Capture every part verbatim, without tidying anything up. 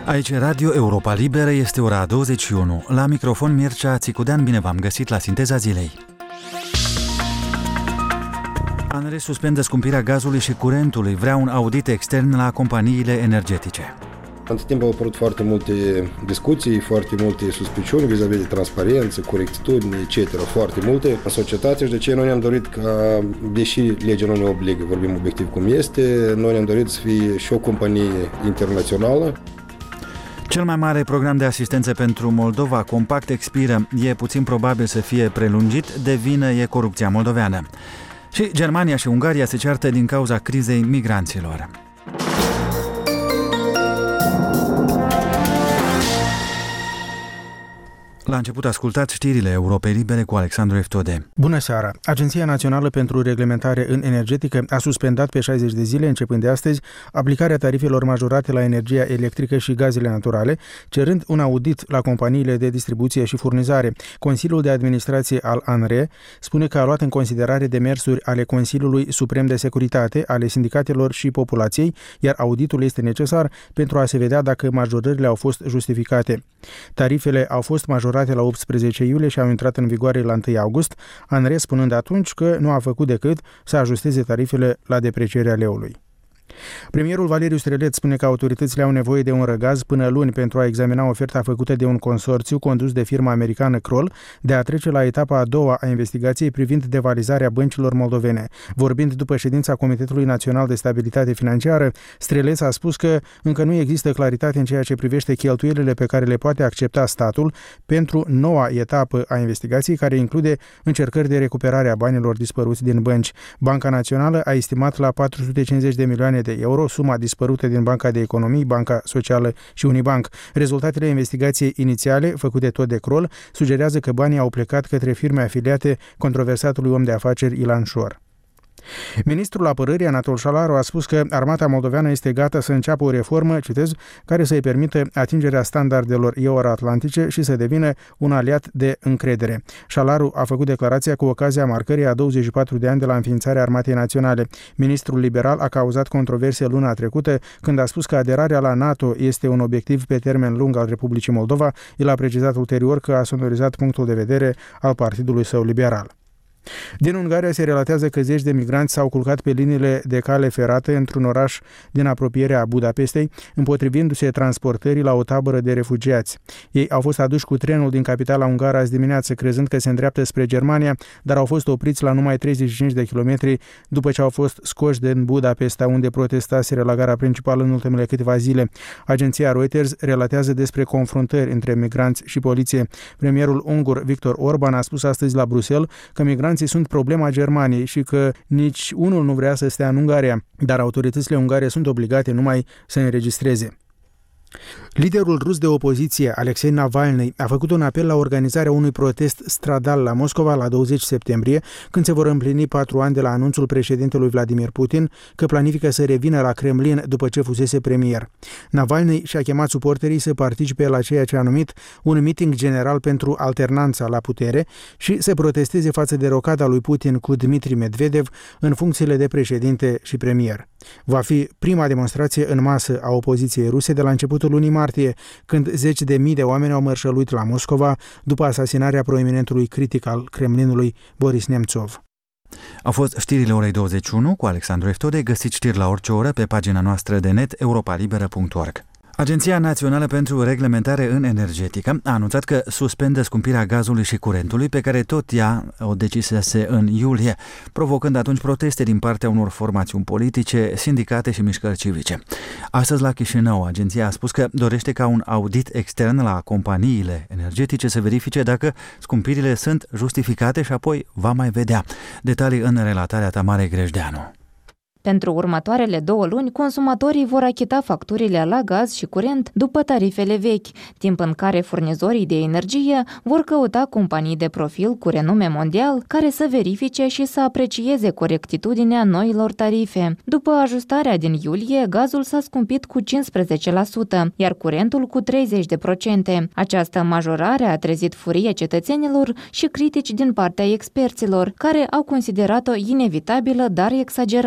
Aici Radio Europa Liberă, este ora douăzeci și unu. La microfon Mircea Țicudean, bine v-am găsit la Sinteza Zilei. ANRE suspendă scumpirea gazului și curentului, vrea un audit extern la companiile energetice. Între timp au apărut foarte multe discuții, foarte multe suspiciuni vis-a-vis de transparență, corectitudine, et cetera. Foarte multe în societate și de ce noi ne-am dorit ca, deși legea nu ne obligă, vorbim obiectiv cum este, noi ne-am dorit să fie și o companie internațională. Cel mai mare program de asistență pentru Moldova, Compact, expiră. E puțin probabil să fie prelungit, de vină e corupția moldoveană. Și Germania și Ungaria se ceartă din cauza crizei migranților. La început ascultați știrile Europei Libere cu Alexandru Eftode. Bună seara! Agenția Națională pentru Reglementare în Energetică a suspendat pe șaizeci de zile, începând de astăzi, aplicarea tarifelor majorate la energia electrică și gazele naturale, cerând un audit la companiile de distribuție și furnizare. Consiliul de Administrație al ANRE spune că a luat în considerare demersuri ale Consiliului Suprem de Securitate, ale sindicatelor și populației, iar auditul este necesar pentru a se vedea dacă majorările au fost justificate. Tarifele au fost majorate la optsprezece iulie și au intrat în vigoare la întâi august, ANRE spunând atunci că nu a făcut decât să ajusteze tarifele la deprecierea leului. Premierul Valeriu Streleț spune că autoritățile au nevoie de un răgaz până luni pentru a examina oferta făcută de un consorțiu condus de firma americană Kroll de a trece la etapa a doua a investigației privind devalizarea băncilor moldovene. Vorbind după ședința Comitetului Național de Stabilitate Financiară, Streleț a spus că încă nu există claritate în ceea ce privește cheltuielile pe care le poate accepta statul pentru noua etapă a investigației, care include încercări de recuperare a banilor dispăruți din bănci. Banca Națională a estimat la patru sute cincizeci de milioane de euro suma dispărută din Banca de Economii, Banca Socială și Unibank. Rezultatele investigației inițiale, făcute tot de Kroll, sugerează că banii au plecat către firme afiliate controversatului om de afaceri Ilan Șor. Ministrul Apărării Anatol Șalaru a spus că armata moldoveană este gata să înceapă o reformă, citez, care să-i permită atingerea standardelor euroatlantice și să devină un aliat de încredere. Șalaru a făcut declarația cu ocazia marcării a douăzeci și patru de ani de la înființarea Armatei Naționale. Ministrul liberal a cauzat controverse luna trecută când a spus că aderarea la NATO este un obiectiv pe termen lung al Republicii Moldova. El a precizat ulterior că a sonorizat punctul de vedere al partidului său liberal. Din Ungaria se relatează că zeci de migranți s-au culcat pe liniile de cale ferată într-un oraș din apropierea Budapestei, împotrivindu-se transportării la o tabără de refugiați. Ei au fost aduși cu trenul din capitala ungară azi dimineață, crezând că se îndreaptă spre Germania, dar au fost opriți la numai treizeci și cinci de kilometri după ce au fost scoși din Budapesta, unde protestaseră la gara principală în ultimele câteva zile. Agenția Reuters relatează despre confruntări între migranți și poliție. Premierul ungur Viktor Orban a spus astăzi la Bruxelles că migranții sunt problema Germaniei și că nici unul nu vrea să stea în Ungaria, dar autoritățile ungare sunt obligate numai să înregistreze. Liderul rus de opoziție, Alexei Navalny, a făcut un apel la organizarea unui protest stradal la Moscova la douăzeci septembrie, când se vor împlini patru ani de la anunțul președintelui Vladimir Putin că planifică să revină la Kremlin după ce fusese premier. Navalny și-a chemat suporterii să participe la ceea ce a numit un meeting general pentru alternanța la putere și să protesteze față de rocada lui Putin cu Dmitri Medvedev în funcțiile de președinte și premier. Va fi prima demonstrație în masă a opoziției ruse de la începutul lunii martie, când zeci de mii de oameni au mărșăluit la Moscova după asasinarea proeminentului critic al Kremlinului Boris Nemtsov. Au fost știrile orei douăzeci și unu cu Alexandru Eftode. Găsiți știri la orice oră pe pagina noastră de net europa liberă punct org. Agenția Națională pentru Reglementare în Energetică a anunțat că suspendă scumpirea gazului și curentului, pe care tot ea o decisese în iulie, provocând atunci proteste din partea unor formațiuni politice, sindicate și mișcări civice. Astăzi la Chișinău, agenția a spus că dorește ca un audit extern la companiile energetice să verifice dacă scumpirile sunt justificate și apoi va mai vedea. Detalii în relatarea Tamarei Grejdeanu. Pentru următoarele două luni, consumatorii vor achita facturile la gaz și curent după tarifele vechi, timp în care furnizorii de energie vor căuta companii de profil cu renume mondial care să verifice și să aprecieze corectitudinea noilor tarife. După ajustarea din iulie, gazul s-a scumpit cu cincisprezece la sută, iar curentul cu treizeci la sută. Această majorare a trezit furie cetățenilor și critici din partea experților, care au considerat-o inevitabilă, dar exagerată.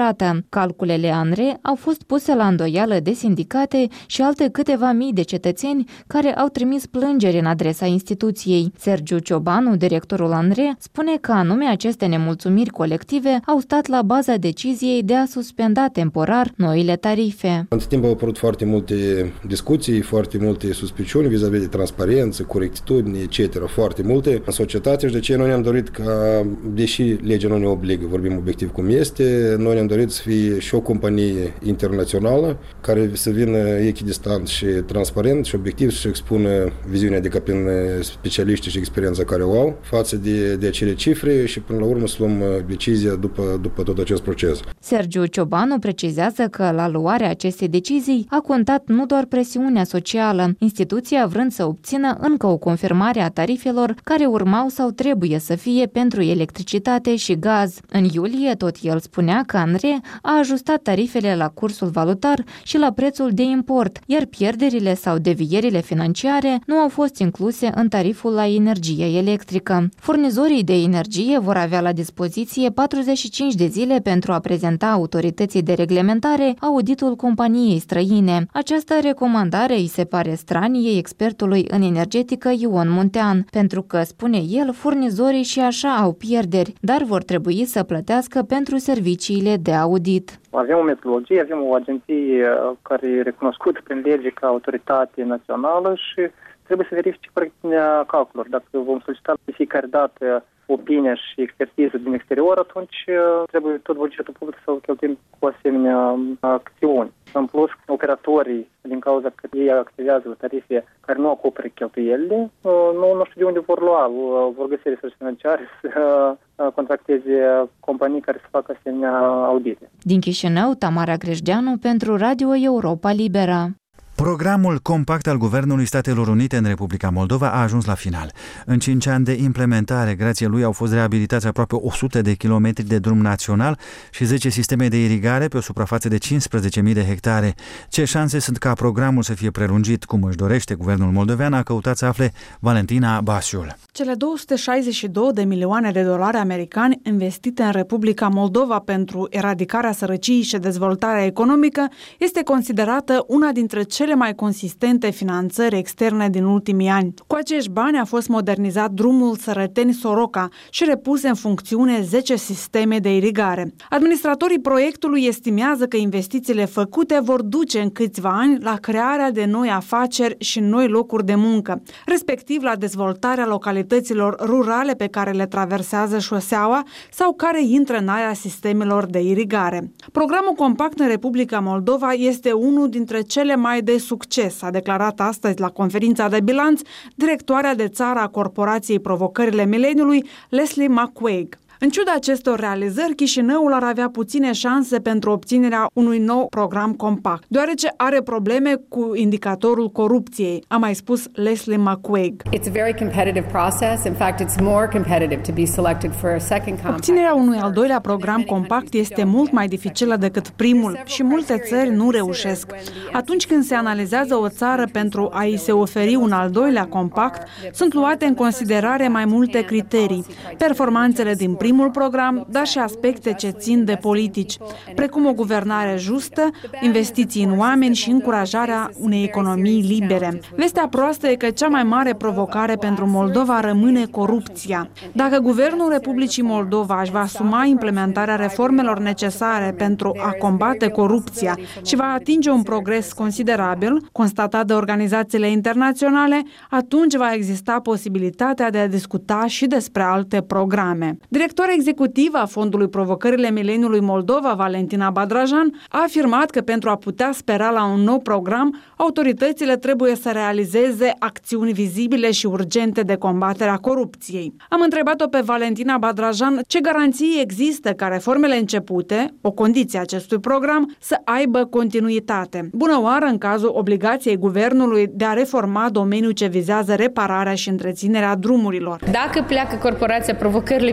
Calculele ANRE au fost puse la îndoială de sindicate și alte câteva mii de cetățeni care au trimis plângeri în adresa instituției. Sergiu Ciobanu, directorul ANRE, spune că anume aceste nemulțumiri colective au stat la baza deciziei de a suspenda temporar noile tarife. Între timp au apărut foarte multe discuții, foarte multe suspiciuni vis-a-vis de transparență, corectitudine, et cetera. Foarte multe în societate și de ce noi ne-am dorit ca, deși legea nu ne obligă, vorbim obiectiv cum este, noi ne-am dorit să fie și o companie internațională care să vină echidistant și transparent și obiectiv să expună viziunea, adică prin specialiști și experiența care o au față de, de acele cifre și până la urmă să luăm decizia după, după tot acest proces. Sergiu Ciobanu precizează că la luarea acestei decizii a contat nu doar presiunea socială, instituția vrând să obțină încă o confirmare a tarifelor care urmau sau trebuie să fie pentru electricitate și gaz. În iulie, tot el spunea că ANRE a ajustat tarifele la cursul valutar și la prețul de import, iar pierderile sau devierile financiare nu au fost incluse în tariful la energie electrică. Furnizorii de energie vor avea la dispoziție patruzeci și cinci de zile pentru a prezenta autorității de reglementare auditul companiei străine. Această recomandare îi se pare stranie expertului în energetică Ion Muntean, pentru că, spune el, furnizorii și așa au pierderi, dar vor trebui să plătească pentru serviciile de audit. Avem o metodologie, avem o agenție care e recunoscută prin lege ca autoritate națională și trebuie să verifice corectitudinea calculelor. Dacă vom solicita de fiecare dată opinia și expertiză din exterior, atunci trebuie tot bugetul public să-l cheltuim cu asemenea acțiuni. În plus, operatorii, din cauza că ei activează la tarife care nu acoperă cheltuielile, nu, nu știu de unde vor lua, vor găsi resurse financiare să contracteze companii care să facă asemenea audite. Din Chișinău, Tamara Grejdeanu pentru Radio Europa Liberă. Programul compact al Guvernului Statelor Unite în Republica Moldova a ajuns la final. În cinci ani de implementare, grație lui au fost reabilitați aproape o sută de kilometri de drum național și zece sisteme de irigare pe o suprafață de cincisprezece mii de hectare. Ce șanse sunt ca programul să fie prelungit, cum își dorește guvernul moldovean, a căutat să afle Valentina Basiul. Cele două sute șaizeci și două de milioane de dolari americani investite în Republica Moldova pentru eradicarea sărăciei și dezvoltarea economică este considerată una dintre cele mai consistente finanțări externe din ultimii ani. Cu acești bani a fost modernizat drumul Sărăteni-Soroca și repuse în funcțiune zece sisteme de irigare. Administratorii proiectului estimează că investițiile făcute vor duce în câțiva ani la crearea de noi afaceri și noi locuri de muncă, respectiv la dezvoltarea localităților rurale pe care le traversează șoseaua sau care intră în area sistemelor de irigare. Programul compact în Republica Moldova este unul dintre cele mai de succes, a declarat astăzi la conferința de bilanț directoarea de țară a Corporației Provocările Mileniului, Leslie McQuaig. În ciuda acestor realizări, Chișinăul ar avea puține șanse pentru obținerea unui nou program compact, deoarece are probleme cu indicatorul corupției, a mai spus Leslie McQuaig. It's a very competitive process. In fact, it's more competitive to be selected for a second compact. Obținerea unui al doilea program compact este mult mai dificilă decât primul și multe țări nu reușesc. Atunci când se analizează o țară pentru a i se oferi un al doilea compact, sunt luate în considerare mai multe criterii, performanțele din primul primul program, dar și aspecte ce țin de politici, precum o guvernare justă, investiții în oameni și încurajarea unei economii libere. Vestea proastă e că cea mai mare provocare pentru Moldova rămâne corupția. Dacă Guvernul Republicii Moldova își va asuma implementarea reformelor necesare pentru a combate corupția și va atinge un progres considerabil, constatat de organizațiile internaționale, atunci va exista posibilitatea de a discuta și despre alte programe. Directorul executiv a Fondului Provocările Mileniului Moldova, Valentina Badrajan, a afirmat că pentru a putea spera la un nou program, autoritățile trebuie să realizeze acțiuni vizibile și urgente de combatere a corupției. Am întrebat-o pe Valentina Badrajan ce garanții există ca reformele începute, o condiție a acestui program, să aibă continuitate. Bună oară în cazul obligației guvernului de a reforma domeniul ce vizează repararea și întreținerea drumurilor. Dacă pleacă Corporația Provocările Mileniului de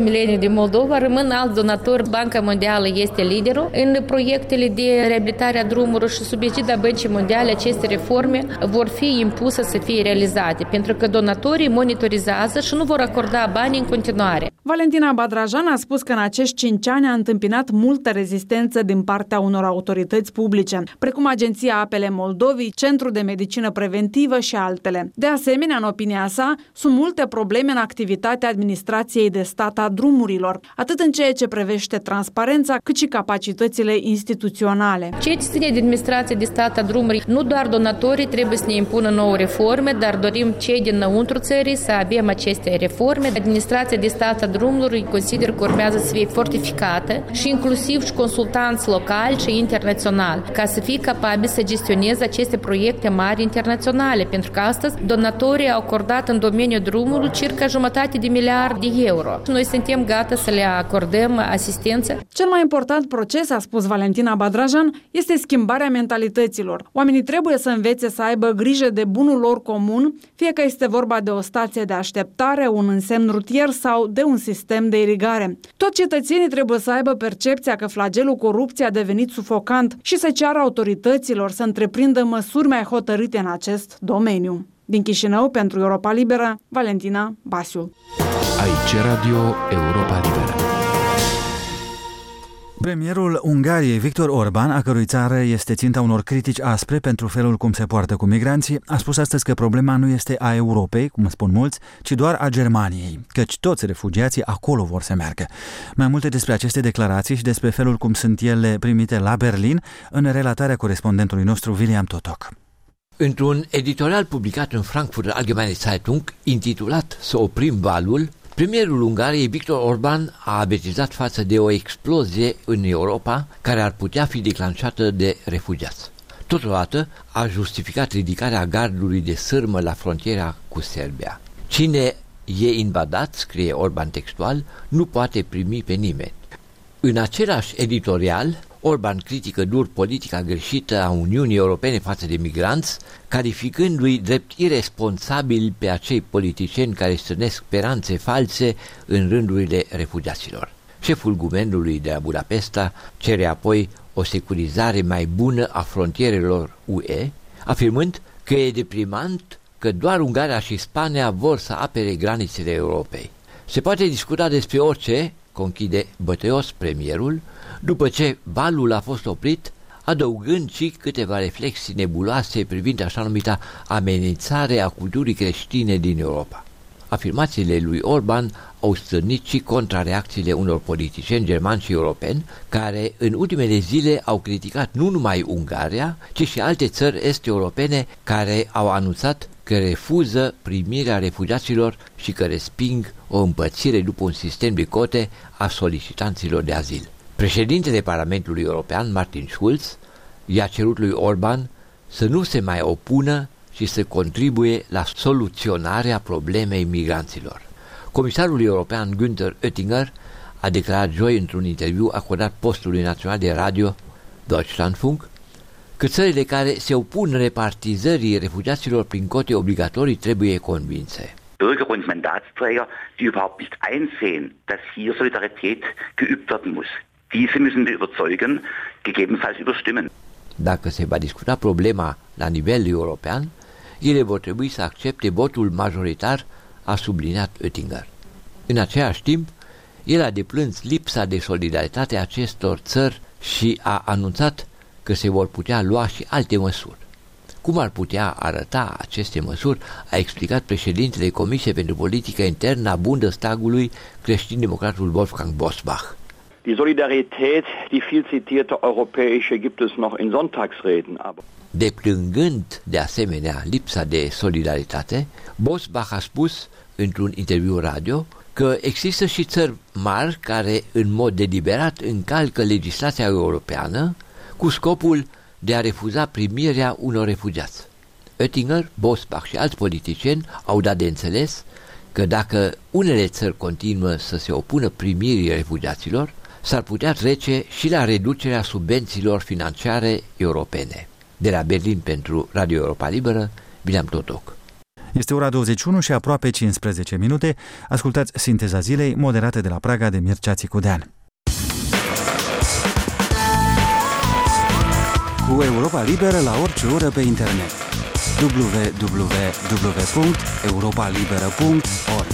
din Moldova, rămân alți donatori. Banca Mondială este liderul în proiectele de reabilitare a drumurilor și sub egida Băncii Mondiale aceste reforme vor fi impuse să fie realizate, pentru că donatorii monitorizează și nu vor acorda bani în continuare. Valentina Badrajan a spus că în acești cinci ani a întâmpinat multă rezistență din partea unor autorități publice, precum Agenția Apele Moldovei, Centrul de Medicină Preventivă și altele. De asemenea, în opinia sa, sunt multe probleme în activitatea administrației de stat a drumurilor, atât în ceea ce privește transparența, cât și capacitățile instituționale. Ceea ce ține de administrația de stat a drumurilor, nu doar donatorii trebuie să ne impună nouă reforme, dar dorim cei dinăuntru țării să avem aceste reforme. Administrația de stat a drumurilor îi consider că urmează să fie fortificată și inclusiv și consultanți locali și internaționali, ca să fie capabili să gestioneze aceste proiecte mari internaționale, pentru că astăzi donatorii au acordat în domeniul drumului circa jumătate de miliard de euro. Noi suntem gata să le acordăm asistență. Cel mai important proces, a spus Valentina Badrajan, este schimbarea mentalităților. Oamenii trebuie să învețe să aibă grijă de bunul lor comun, fie că este vorba de o stație de așteptare, un însemn rutier sau de un sistem de irigare. Toți cetățenii trebuie să aibă percepția că flagelul corupției a devenit sufocant și să ceară autorităților să întreprindă măsuri mai hotărâte în acest domeniu. Din Chișinău, pentru Europa Liberă, Valentina Basiu. Aici Radio Europa Liberă. Premierul Ungariei, Viktor Orban, a cărui țară este ținta unor critici aspre pentru felul cum se poartă cu migranții, a spus astăzi că problema nu este a Europei, cum spun mulți, ci doar a Germaniei, căci toți refugiații acolo vor să meargă. Mai multe despre aceste declarații și despre felul cum sunt ele primite la Berlin, în relatarea corespondentului nostru William Totoc. Într-un editorial publicat în Frankfurter Allgemeine Zeitung, intitulat Să oprim valul, premierul Ungariei, Viktor Orban, a avertizat față de o explozie în Europa care ar putea fi declanșată de refugiați. Totodată a justificat ridicarea gardului de sârmă la frontiera cu Serbia. Cine e invadat, scrie Orban textual, nu poate primi pe nimeni. În același editorial, Orban critică dur politica greșită a Uniunii Europene față de migranți, calificându-i drept irresponsabili pe acei politicieni care strânesc speranțe false în rândurile refugiaților. Șeful guvernului de la Budapesta cere apoi o securizare mai bună a frontierelor U E, afirmând că e deprimant că doar Ungaria și Spania vor să apere granițele Europei. Se poate discuta despre orice, conchide bătăios premierul, după ce valul a fost oprit, adăugând și câteva reflexii nebuloase privind așa numita amenințare a culturii creștine din Europa. Afirmațiile lui Orban au stârnit și contrareacțiile unor politicieni germani și europeni, care în ultimele zile au criticat nu numai Ungaria, ci și alte țări est-europene care au anunțat că refuză primirea refugiaților și că resping o împărțire după un sistem de cote a solicitanților de azil. Președintele Parlamentului European, Martin Schulz, i-a cerut lui Orban să nu se mai opună și să contribuie la soluționarea problemei migranților. Comisarul european Günther Oettinger a declarat joi într-un interviu acordat postului național de radio Deutschlandfunk că țările care se opun repartizării refugiaților prin cote obligatorii trebuie convinse. Bürger und Mandatsträger, die überhaupt nicht einsehen, dass hier Solidarität geübt werden muss. Diese müssen wir überzeugen, gegebenenfalls überstimmen. Dacă se va discuta problema la nivel european, ele vor trebui să accepte votul majoritar, a subliniat Oettinger. În același timp, el a deplâns lipsa de solidaritate a acestor țări și a anunțat că se vor putea lua și alte măsuri. Cum ar putea arăta aceste măsuri, a explicat președintele Comisiei pentru Politică Internă a Bundestagului, creștin-democratul Wolfgang Bosbach. Die Solidarität, die viel zitierte europäische, gibt es noch in Sonntagsreden, aber Deplângând de asemenea lipsa de solidaritate, Bosbach a spus într-un interviu radio că există și țări mari care în mod deliberat încalcă legislația europeană cu scopul de a refuza primirea unor refugiați. Oettinger, Bosbach și alți politicieni au dat de înțeles că dacă unele țări continuă să se opună primirii refugiaților, s-ar putea trece și la reducerea subvențiilor financiare europene. De la Berlin pentru Radio Europa Liberă, William Totoc. Este ora douăzeci și unu și aproape cincisprezece minute. Ascultați Sinteza zilei, moderată de la Praga de Mircea Țicudean. Cu Europa Liberă la orice oră pe internet. w w w punct europa liberă punct org.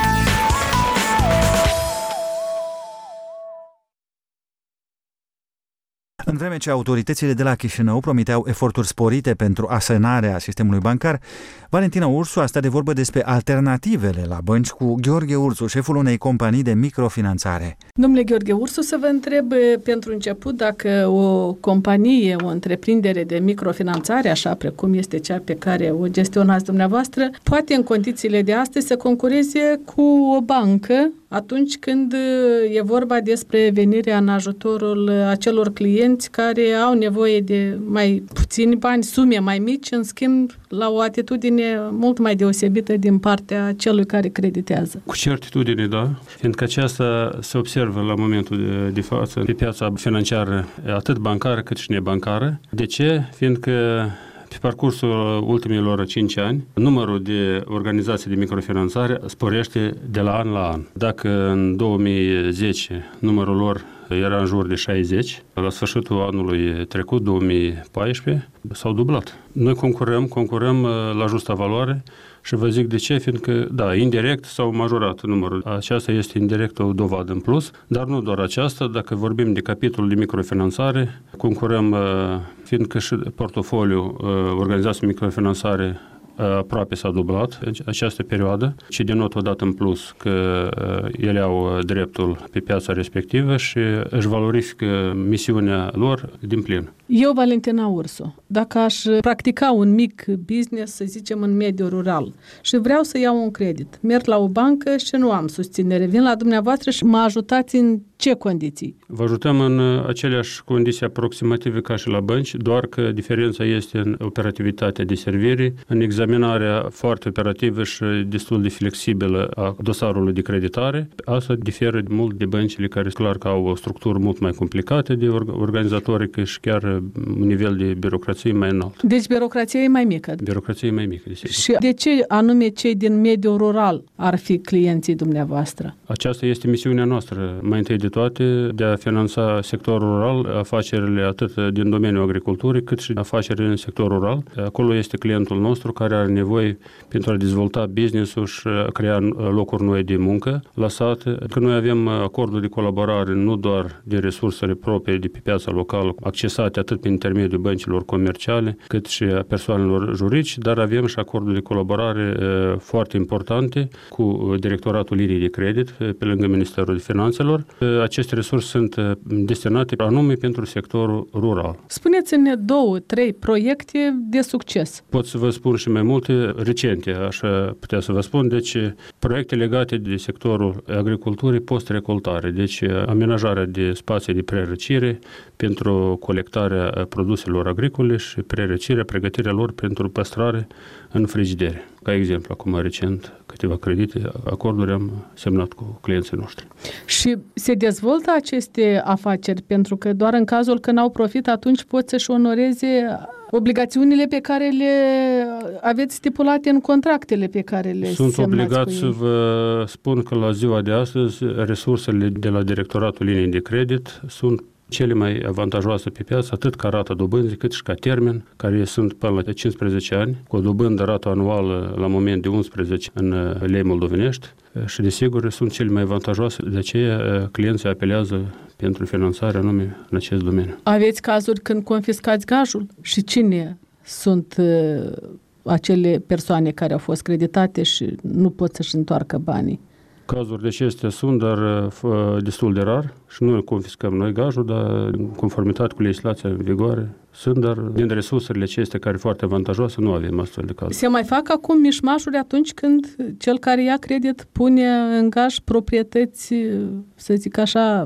În vreme ce autoritățile de la Chișinău promiteau eforturi sporite pentru asanarea sistemului bancar, Valentina Ursu a stat de vorbă despre alternativele la bănci cu Gheorghe Ursu, șeful unei companii de microfinanțare. Domnule Gheorghe Ursu, să vă întreb pentru început dacă o companie, o întreprindere de microfinanțare, așa precum este cea pe care o gestionați dumneavoastră, poate în condițiile de astăzi să concureze cu o bancă atunci când e vorba despre venirea în ajutorul acelor clienți care au nevoie de mai puțini bani, sume mai mici, în schimb la o atitudine mult mai deosebită din partea celui care creditează. Cu certitudine, da, fiindcă aceasta se observă la momentul de, de față pe piața financiară, atât bancară cât și nebancară. De ce? Fiindcă pe parcursul ultimilor cinci ani, numărul de organizații de microfinanțare sporește de la an la an. Dacă în două mii zece numărul lor era în jur de șaizeci, la sfârșitul anului trecut, două mii paisprezece, s-au dublat. Noi concurăm, concurăm la justa valoare și vă zic de ce, fiindcă, da, indirect s-au majorat numărul. Aceasta este indirect o dovadă în plus, dar nu doar aceasta. Dacă vorbim de capitolul de microfinanțare, concurăm, fiindcă și portofoliul organizației microfinanțare aproape s-a dublat în această perioadă, ci denotă odată în plus că ele au dreptul pe piața respectivă și își valorifică misiunea lor din plin. Eu, Valentina Ursu, dacă aș practica un mic business, să zicem, în mediul rural și vreau să iau un credit, merg la o bancă și nu am susținere, vin la dumneavoastră și mă ajutați în ce condiții? Vă ajutăm în aceleași condiții aproximative ca și la bănci, doar că diferența este în operativitatea de servire, în examinarea foarte operativă și destul de flexibilă a dosarului de creditare. Asta diferă mult de băncile care, clar, că au o structură mult mai complicată de organizatorică și chiar un nivel de birocrație mai înalt. Deci birocrația e mai mică. Birocrația e mai mică, desigur. Și de ce anume cei din mediul rural ar fi clienții dumneavoastră? Aceasta este misiunea noastră, mai întâi de toate, de a finanța sectorul rural, afacerile atât din domeniul agriculturii, cât și afacerile în sectorul rural. Acolo este clientul nostru care are nevoie pentru a dezvolta business-ul și a crea locuri noi de muncă la sat. Că noi avem acorduri de colaborare nu doar de resursele proprii de pe piața locală, accesate atât prin intermediul băncilor comerciale, cât și a persoanelor juridice, dar avem și acorduri de colaborare foarte importante cu Directoratul Linii de Credit, pe lângă Ministerul de Finanțelor. Aceste resurse sunt destinate anume pentru sectorul rural. Spuneți-ne două, trei proiecte de succes. Pot să vă spun și mai multe recente, așa putea să vă spun. Deci, proiecte legate de sectorul agriculturii post-recoltare, deci amenajarea de spații de prerăcire pentru colectarea produselor agricole și prerăcirea, pregătirea lor pentru păstrare în frigidere. Ca exemplu, acum recent, câteva credite, acorduri am semnat cu clienții noștri. Și se dezvoltă aceste afaceri, pentru că doar în cazul când au profit, atunci pot să-și onoreze obligațiunile pe care le aveți stipulate în contractele pe care le Sunt semnați obligat cu să ei. vă spun că la ziua de astăzi resursele de la Directoratul Linii de Credit sunt cele mai avantajoase pe piață, atât ca rata dobânzii, cât și ca termen, care sunt până la cincisprezece ani, cu o dobândă rată anuală la moment de unsprezece în lei moldovenești și, desigur, sunt cele mai avantajoase, de aceea clienții apelează pentru finanțare anume în acest domeniu. Aveți cazuri când confiscați gajul? Și cine sunt uh, acele persoane care au fost creditate și nu pot să-și întoarcă banii? Cazuri de acestea sunt, dar uh, destul de rar și nu confiscăm noi gajul, dar în conformitate cu legislația în vigoare sunt, dar din resursele acestea care foarte avantajoase nu avem astfel de cazuri. Se mai fac acum mișmașuri atunci când cel care ia credit pune în gaj proprietăți, să zic așa,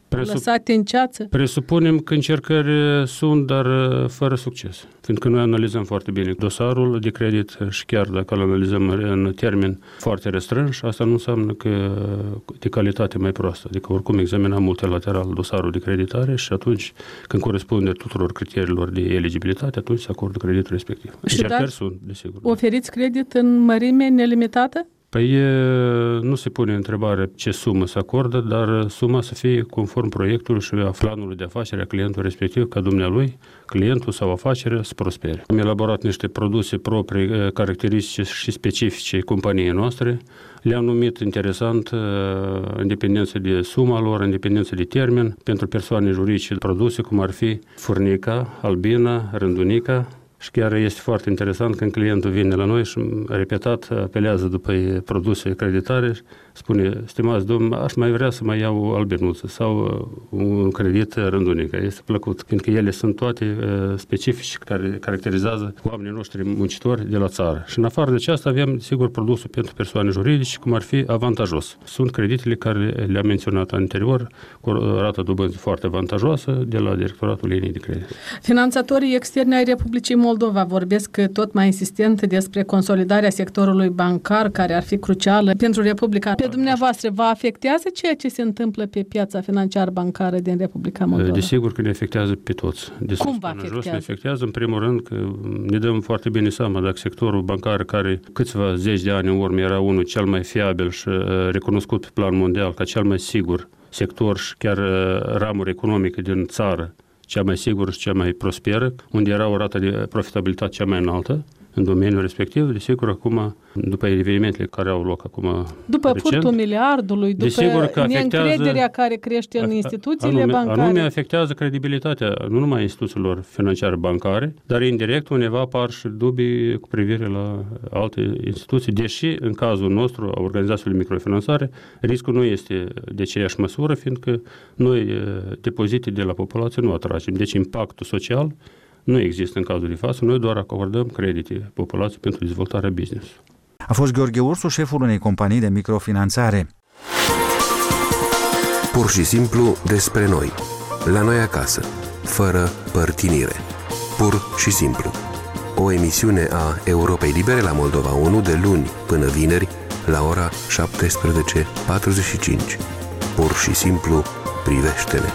Presup... lăsate în ceață? Presupunem că încercări sunt, dar fără succes. Fiindcă noi analizăm foarte bine dosarul de credit și chiar dacă îl analizăm în termen foarte restrâns, asta nu înseamnă că de calitate mai proastă. Adică oricum examinăm multilateral dosarul de creditare și atunci când corespunde tuturor criteriilor de eligibilitate, atunci se acordă creditul respectiv. Și încercări sunt, desigur. Oferiți credit în mărime nelimitată? Păi nu se pune întrebarea ce sumă se acordă, dar suma să fie conform proiectului și a planului de afacere a clientului respectiv, ca dumnealui, clientul sau afacerea să prospere. Am elaborat niște produse proprii, caracteristice și specifice companiei noastre. Le-am numit interesant în dependență de suma lor, în dependență de termen, pentru persoane juridice produse, cum ar fi Furnica, Albina, Rândunica. Și chiar este foarte interesant când clientul vine la noi și repetat apelează după produse creditare, spune, stimați domn, aș mai vrea să mai iau o albinuță sau un credit Rândunică. Este plăcut, fiindcă ele sunt toate specifice care caracterizează oamenii noștri muncitori de la țară. Și în afară de aceasta avem, sigur, produsul pentru persoane juridice, cum ar fi avantajos. Sunt creditele care le-am menționat anterior, cu o rată dobânzii foarte avantajoasă de la Directoratul Liniei de Credit. Finanțatorii externi ai Republicii Moldova vorbesc tot mai insistent despre consolidarea sectorului bancar, care ar fi crucială pentru Republica. Pe dumneavoastră, vă afectează ceea ce se întâmplă pe piața financiară bancară din Republica Moldova? Desigur că ne afectează pe toți. De Cum vă afectează? Jos ne afectează, în primul rând, că ne dăm foarte bine seama dacă sectorul bancar, care câțiva zeci de ani în urmă era unul cel mai fiabil și recunoscut pe plan mondial ca cel mai sigur sector și chiar ramură economică din țară, cea mai sigură și cea mai prosperă, unde era o rată de profitabilitate cea mai înaltă în domeniul respectiv, desigur, acum, după evenimentele care au loc acum După recent, furtul miliardului, după neîncrederea care crește în instituțiile anume, bancare. Anume afectează credibilitatea nu numai instituțiilor financiare bancare, dar indirect undeva apar și dubii cu privire la alte instituții, deși în cazul nostru, a organizațiilor microfinanțare, riscul nu este de aceeași măsură, fiindcă noi depozite de la populație nu atragem. Deci impactul social nu există în cazul de față, noi doar acordăm credite populației pentru dezvoltarea business. A fost Gheorghe Ursu, șeful unei companii de microfinanțare. Pur și simplu despre noi, la noi acasă, fără părtinire. Pur și simplu. O emisiune a Europei Libere la Moldova unu de luni până vineri la ora șaptesprezece patruzeci și cinci. Pur și simplu privește-ne.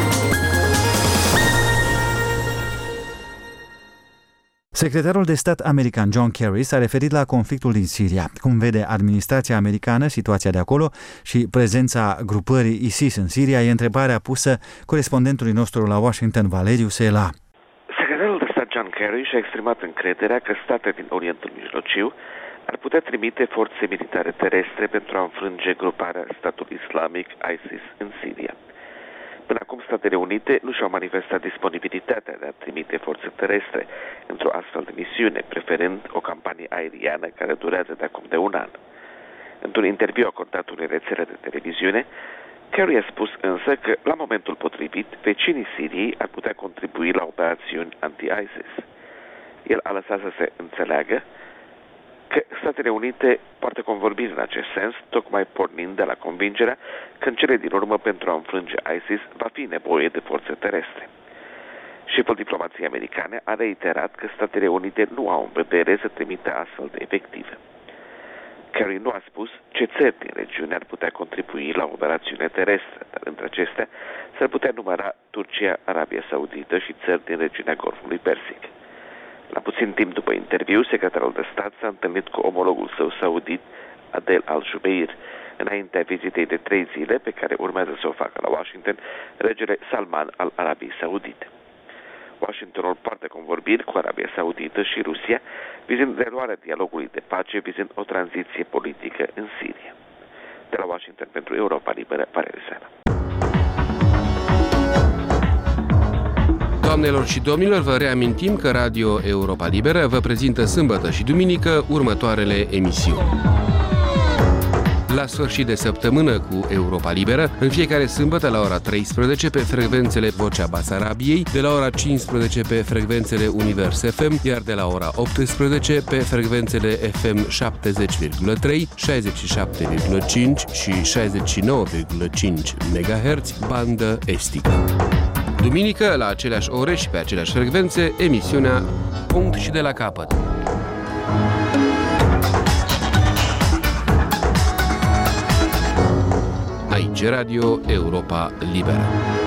Secretarul de stat american John Kerry s-a referit la conflictul din Siria, cum vede administrația americană situația de acolo și prezența grupării ISIS în Siria, e întrebarea pusă corespondentului nostru la Washington, Valeriu Sela. Secretarul de stat John Kerry și-a exprimat încrederea că state din Orientul Mijlociu ar putea trimite forțe militare terestre pentru a înfrânge gruparea statului islamic ISIS în Siria. Până acum, Statele Unite nu și-au manifestat disponibilitatea de a trimite forțe terestre într-o astfel de misiune, preferând o campanie aeriană care durează de acum de un an. Într-un interviu acordat unei rețele de televiziune, Kerry a spus însă că, la momentul potrivit, vecinii Siriei ar putea contribui la operațiuni anti-ISIS. El a lăsat să se înțeleagă că Statele Unite poartă convorbiri în acest sens, tocmai pornind de la convingerea că în cele din urmă pentru a înfrânge ISIS va fi nevoie de forțe terestre. Șeful diplomației americane a reiterat că Statele Unite nu au în vedere să trimită astfel de efective. Kerry nu a spus ce țări din regiune ar putea contribui la operațiune terestră, dar între acestea s-ar putea număra Turcia, Arabia Saudită și țări din regiunea Golfului Persic. La puțin timp după interviu, secretarul de stat s-a întâlnit cu omologul său saudit, Adel al-Jubeir, înaintea vizitei de trei zile pe care urmează să o facă la Washington regele Salman al Arabiei Saudite. Washingtonul poartă convorbiri cu Arabia Saudită și Rusia, vizând reluarea dialogului de pace, vizând o tranziție politică în Siria. De la Washington pentru Europa Liberă, Valeriu Sela. Doamnelor și domnilor, vă reamintim că Radio Europa Liberă vă prezintă sâmbătă și duminică următoarele emisiuni. La sfârșit de săptămână cu Europa Liberă, în fiecare sâmbătă la ora treisprezece pe frecvențele Vocea Basarabiei, de la ora cincisprezece pe frecvențele Univers F M, iar de la ora optsprezece pe frecvențele F M șaptezeci virgulă trei, șaizeci și șapte virgulă cinci și șaizeci și nouă virgulă cinci megahertz, bandă estică. Duminică, la aceleași ore și pe aceleași frecvențe, emisiunea Punct și de la capăt. Aici Radio Europa Liberă.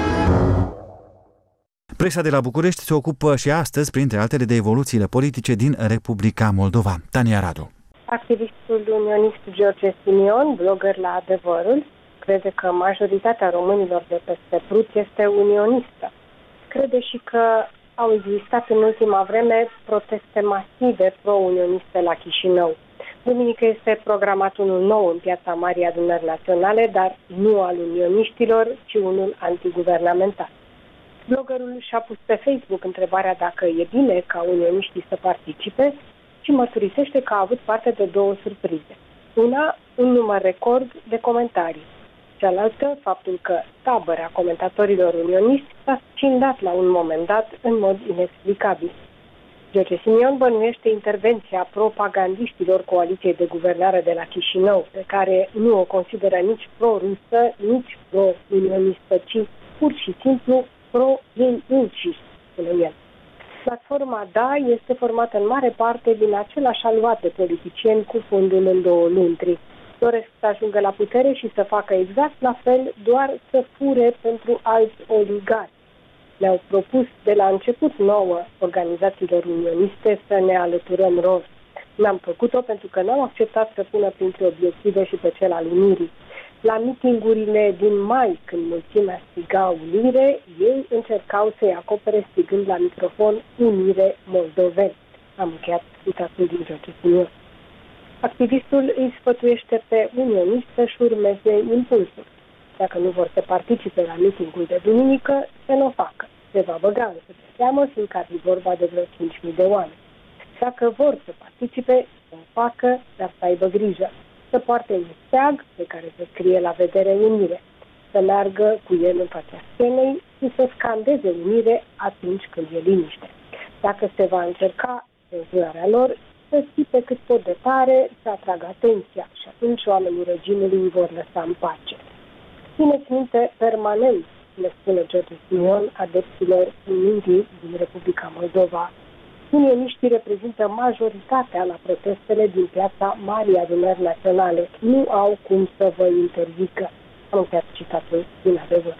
Presa de la București se ocupă și astăzi, printre altele, de evoluțiile politice din Republica Moldova. Tania Radu. Activistul unionist George Simion, blogger la Adevărul, crede că majoritatea românilor de peste Prut este unionistă. Crede și că au existat în ultima vreme proteste masive pro-unioniste la Chișinău. Duminică este programat unul nou în piața Marii Adunări Naționale, dar nu al unioniștilor, ci unul antiguvernamental. Bloggerul și-a pus pe Facebook întrebarea dacă e bine ca unioniștii să participe și mărturisește că a avut parte de două surprize. Una, un număr record de comentarii. Cealaltă, faptul că tabăra comentatorilor unioniști s-a scindat la un moment dat în mod inexplicabil. George Simion bănuiește intervenția propagandiștilor Coaliției de Guvernare de la Chișinău, pe care nu o consideră nici pro-rusă, nici pro-unionistă, ci pur și simplu pro-ei înșiși, spune el. Platforma D A este formată în mare parte din același aluat de politicieni cu fundul în două luntri. Doresc să ajungă la putere și să facă exact la fel, doar să fure pentru alți oligarhi. Le-au propus de la început nouă organizațiilor unioniste să ne alăturăm rost. N-am făcut-o pentru că n-am acceptat să pună printre obiective și pe cel al unirii. La mitingurile din mai, când mulțimea striga unire, ei încercau să-i acopere strigând la microfon Unire Moldoveni. Am încheiat citatul din George Simion. Activistul îi sfătuiește pe unioniști să-și urmeze impulsul. Dacă nu vor să participe la mitingul de duminică, să nu o facă. Se va băga însă de seamă, fiindcă ar fi vorba de vreo cinci mii de oameni. Dacă vor să participe, să o facă, dar să aibă grijă. Să poarte un steag pe care să scrie la vedere unire. Să meargă cu el în fața scenei și să scandeze unire atunci când e liniște. Dacă se va încerca cenzurarea lor, să țipe cât pot de tare, să atragă atenția și atunci oamenii regimului îi vor lăsa în pace. Țineți minte permanent, le spune George Simion, adepților unirii din Republica Moldova. Unioniștii reprezintă majoritatea la protestele din piața Marii Adunări Naționale. Nu au cum să vă interzică. Am încheiat citatul din Adevăr.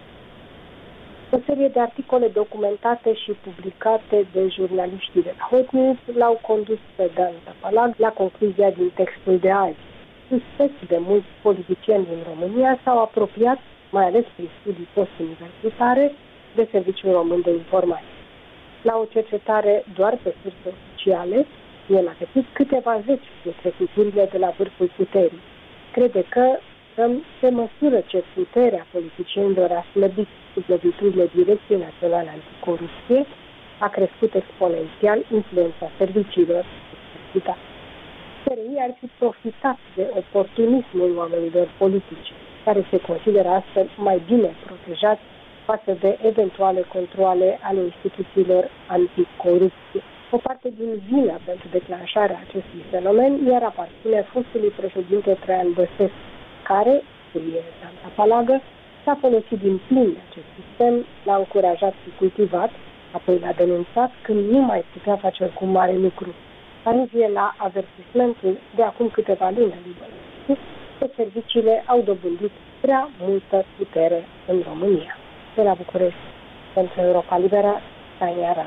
O serie de articole documentate și publicate de jurnaliștii de la Hot News l-au condus pe Dan Zapalag la concluzia din textul de azi. Suspecți de mulți politicieni din România s-au apropiat, mai ales prin studii post-universitare, de Serviciul Român de Informații. La o cercetare doar pe surse oficiale, el a găsit câteva zeci de trăsăturile de la vârful puterii. Crede că se măsură ce puterea politicienilor a slăbit sub loviturile Direcției Naționale Anticorupție, a crescut exponențial influența serviciilor. S R I ar fi profitat de oportunismul oamenilor politici, care se consideră astfel mai bine protejați față de eventuale controale ale instituțiilor anticorupție. O parte din vina pentru declanșarea acestui fenomen iar aparține fostului președinte Traian Băsescu, care, scrie Dan Zapalagă, s-a folosit din plin acest sistem, l-a încurajat și cultivat, apoi l-a denunțat când nu mai putea face oricum mare lucru. Aluzie la avertismentul de acum câteva luni că serviciile au dobândit prea multă putere în România. De la București, pentru Europa Liberă, Tania Radu.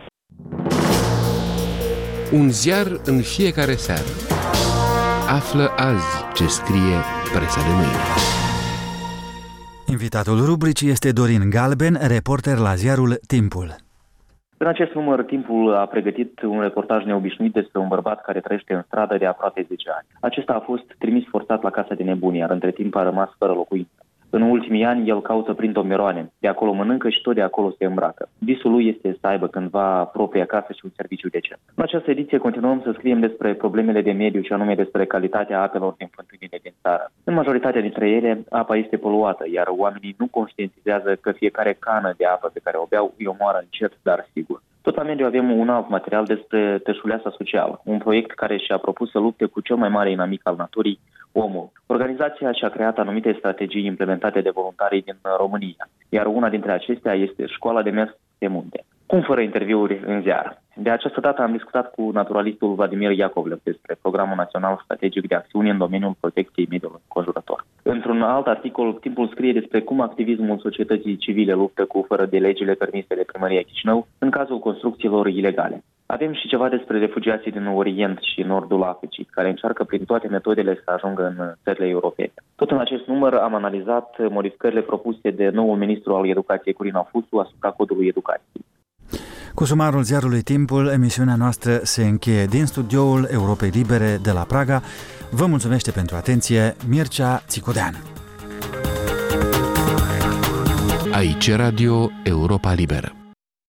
Un ziar în fiecare seară. Află azi ce scrie presa de mâine. Invitatul rubricii este Dorin Galben, reporter la ziarul Timpul. În acest număr, Timpul a pregătit un reportaj neobișnuit despre un bărbat care trăiește în stradă de aproape zece ani. Acesta a fost trimis forțat la casa de nebuni, iar între timp a rămas fără locuință. În ultimii ani, el caută prin tomeroane. De acolo mănâncă și tot de acolo se îmbracă. Visul lui este să aibă cândva propria casă și un serviciu decent. În această ediție continuăm să scriem despre problemele de mediu și anume despre calitatea apelor din fântânile din țară. În majoritatea dintre ele, apa este poluată, iar oamenii nu conștientizează că fiecare cană de apă pe care o beau îi omoară încet, dar sigur. Tot la mediu avem un alt material despre Tășuleasa Socială, un proiect care și-a propus să lupte cu cel mai mare inamic al naturii, omul. Organizația și-a creat anumite strategii implementate de voluntarii din România, iar una dintre acestea este Școala de Mers de Munte. Cum fără interviuri în ziar? De această dată am discutat cu naturalistul Vladimir Iacovlev despre Programul Național Strategic de Acțiune în domeniul protecției mediului înconjurător. Într-un alt articol, Timpul scrie despre cum activismul societății civile luptă cu fără de legile permise de Primăria Chișinău în cazul construcțiilor ilegale. Avem și ceva despre refugiații din Orient și Nordul Africii, care încearcă prin toate metodele să ajungă în țările europene. Tot în acest număr am analizat modificările propuse de noul ministru al Educației, Corina Fusu, asupra codului educației. Cu sumarul ziarului Timpul, emisiunea noastră se încheie din studioul Europei Libere de la Praga. Vă mulțumește pentru atenție Mircea Țicodean. Aici Radio Europa Liberă.